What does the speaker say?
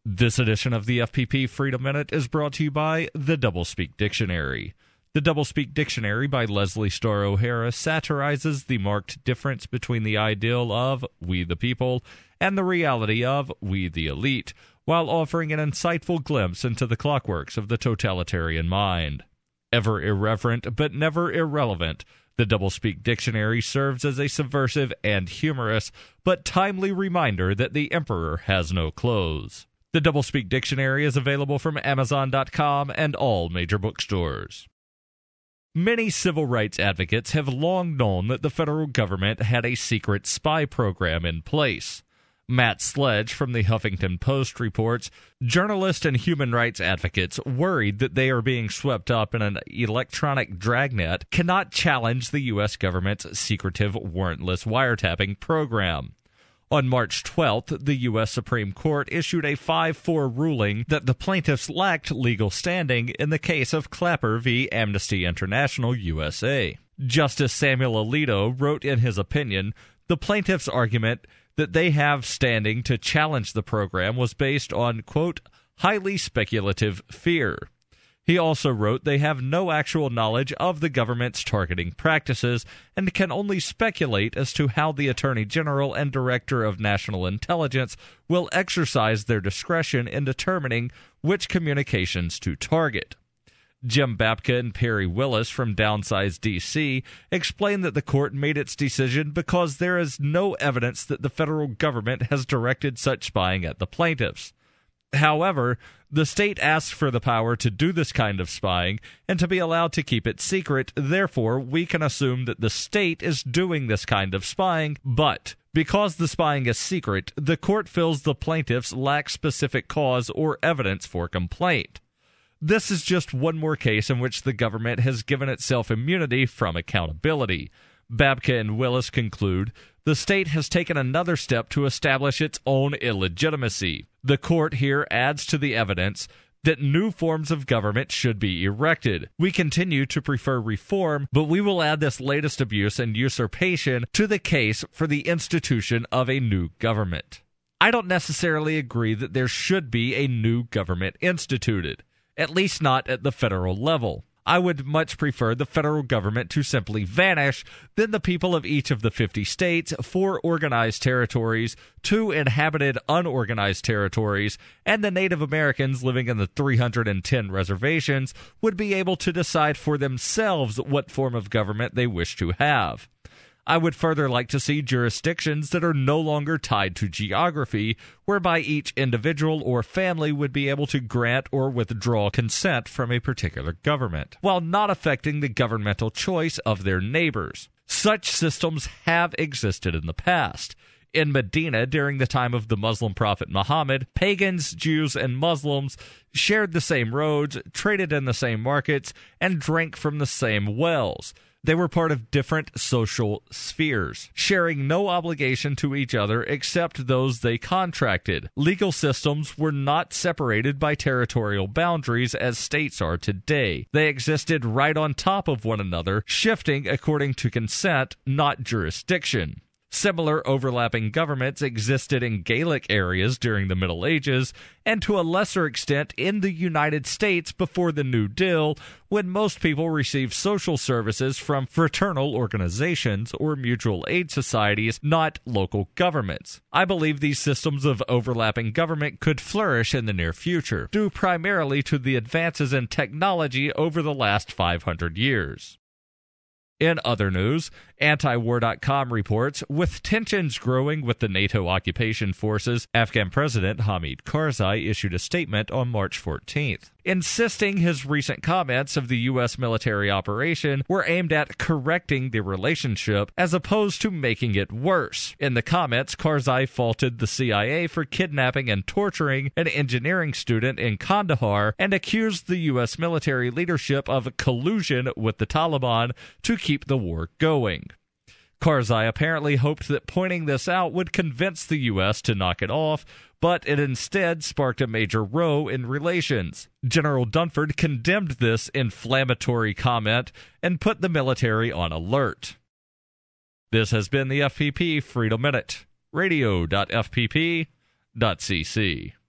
This edition of the FPP Freedom Minute is brought to you by the Doublespeak Dictionary. The Doublespeak Dictionary by Leslie Starr O'Hara satirizes the marked difference between the ideal of we the people and the reality of we the elite, while offering an insightful glimpse into the clockworks of the totalitarian mind. Ever irreverent but never irrelevant, the Doublespeak Dictionary serves as a subversive and humorous but timely reminder that the emperor has no clothes. The Doublespeak Dictionary is available from Amazon.com and all major bookstores. Many civil rights advocates have long known that the federal government had a secret spy program in place. Matt Sledge from the Huffington Post reports, journalists and human rights advocates worried that they are being swept up in an electronic dragnet cannot challenge the U.S. government's secretive warrantless wiretapping program. On March 12th, the U.S. Supreme Court issued a 5-4 ruling that the plaintiffs lacked legal standing in the case of Clapper v. Amnesty International USA. Justice Samuel Alito wrote in his opinion, the plaintiffs' argument that they have standing to challenge the program was based on, quote, highly speculative fear. He also wrote they have no actual knowledge of the government's targeting practices and can only speculate as to how the Attorney General and Director of National Intelligence will exercise their discretion in determining which communications to target. Jim Babka and Perry Willis from Downsize D.C. explained that the court made its decision because there is no evidence that the federal government has directed such spying at the plaintiffs. However, the state asked for the power to do this kind of spying and to be allowed to keep it secret. Therefore, we can assume that the state is doing this kind of spying, but because the spying is secret, the court feels the plaintiffs lack specific cause or evidence for complaint. This is just one more case in which the government has given itself immunity from accountability. Babka and Willis conclude, the state has taken another step to establish its own illegitimacy. The court here adds to the evidence that new forms of government should be erected. We continue to prefer reform, but we will add this latest abuse and usurpation to the case for the institution of a new government. I don't necessarily agree that there should be a new government instituted, at least not at the federal level. I would much prefer the federal government to simply vanish than the people of each of the 50 states, 4 organized territories, 2 inhabited unorganized territories, and the Native Americans living in the 310 reservations would be able to decide for themselves what form of government they wish to have. I would further like to see jurisdictions that are no longer tied to geography, whereby each individual or family would be able to grant or withdraw consent from a particular government, while not affecting the governmental choice of their neighbors. Such systems have existed in the past. In Medina, during the time of the Muslim prophet Muhammad, pagans, Jews, and Muslims shared the same roads, traded in the same markets, and drank from the same wells. They were part of different social spheres, sharing no obligation to each other except those they contracted. Legal systems were not separated by territorial boundaries as states are today. They existed right on top of one another, shifting according to consent, not jurisdiction. Similar overlapping governments existed in Gaelic areas during the Middle Ages, and to a lesser extent in the United States before the New Deal, when most people received social services from fraternal organizations or mutual aid societies, not local governments. I believe these systems of overlapping government could flourish in the near future, due primarily to the advances in technology over the last 500 years. In other news, Antiwar.com reports, with tensions growing with the NATO occupation forces, Afghan President Hamid Karzai issued a statement on March 14th, insisting his recent comments of the U.S. military operation were aimed at correcting the relationship as opposed to making it worse. In the comments, Karzai faulted the CIA for kidnapping and torturing an engineering student in Kandahar and accused the U.S. military leadership of collusion with the Taliban to keep the war going. Karzai apparently hoped that pointing this out would convince the U.S. to knock it off, but it instead sparked a major row in relations. General Dunford condemned this inflammatory comment and put the military on alert. This has been the FPP Freedom Minute, radio.fpp.cc.